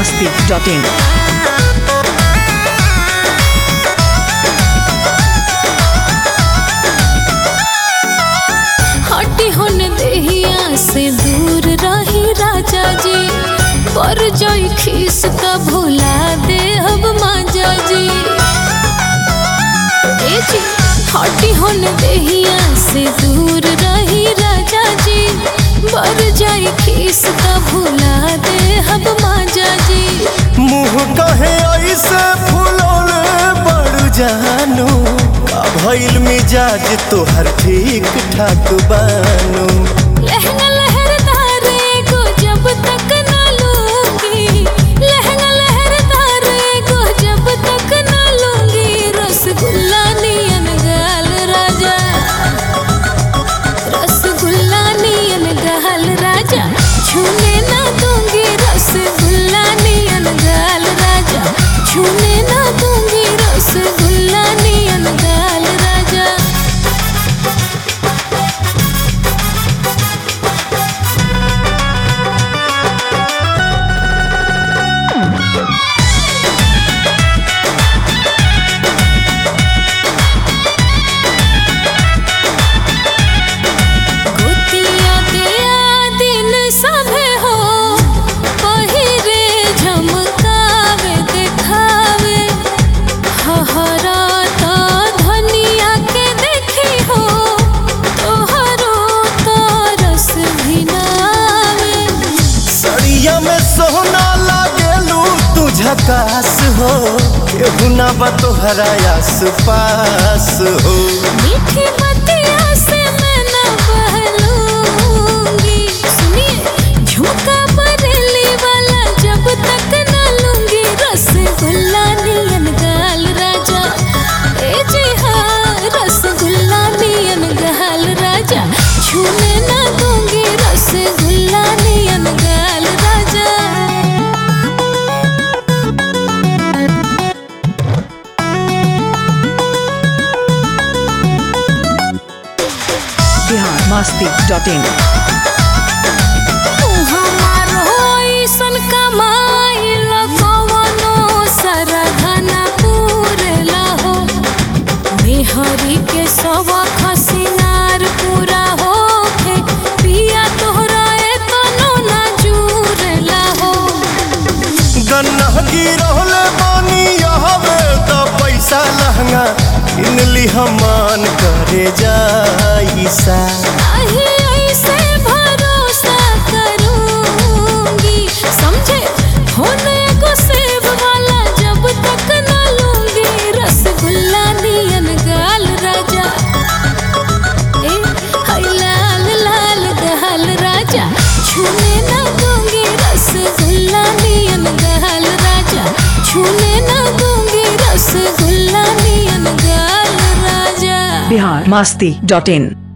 biharmasti.in। हटी होन देहिया से दूर रही राजा जी, पर जोई खीस का भुला दे अब माजा जी। हटी होन देहिया से दूर रही राजा जी, पर जोई खीस का भुला दे अब माजा जी। मुँह कहे ऐसे फुलौले बड़ जानू, का भइल मिजाज तोहर ठीक ठाक बानू। लहंगा लहरदार को जब तक ना लूंगी, लहंगा लहरदार को जब तक ना लूंगी, रसगुल्ला नियन गाल राजा, रसगुल्ला नियन गाल राजा, छूने ना दूंगी रसगुल्ला नियन गाल राजा, छूने ना दूंगी रसगुल्ला नियन गाल राजा। सोना लागेलू तू झकास हो, केहू ना बा तोहरा आस पास हो। मीठी बतिया से मैं न बहलूंगी, सुनिए झुमका बरेली वाला जब तक न लूंगी, रसगुल्ला नियन गाल राजा, ए जी हाँ रसगुल्ला नियन गाल राजा, छूने न दूंगी रसगुल्ला नियन गाल राजा। biharmasti.in। हरी के सवा खसिनार पूरा हो के पिया तोहरा तनो ना जुरला हो। गन्ना गिरहले पानी हवे तो पैसा लहंगा किनली हमान करे जाइसा। ऐसे भरोसा करूंगी समझे, होने को सेब वाला जब तक ना लूंगी, रसगुल्ला नियन गाल राजा, ए हाय लाल लाल गाल राजा, छूने ना दूंगी रसगुल्ला नियन गाल राजा, छूने ना दूंगी रसगुल्ला नियन गाल राजा। biharmasti.in।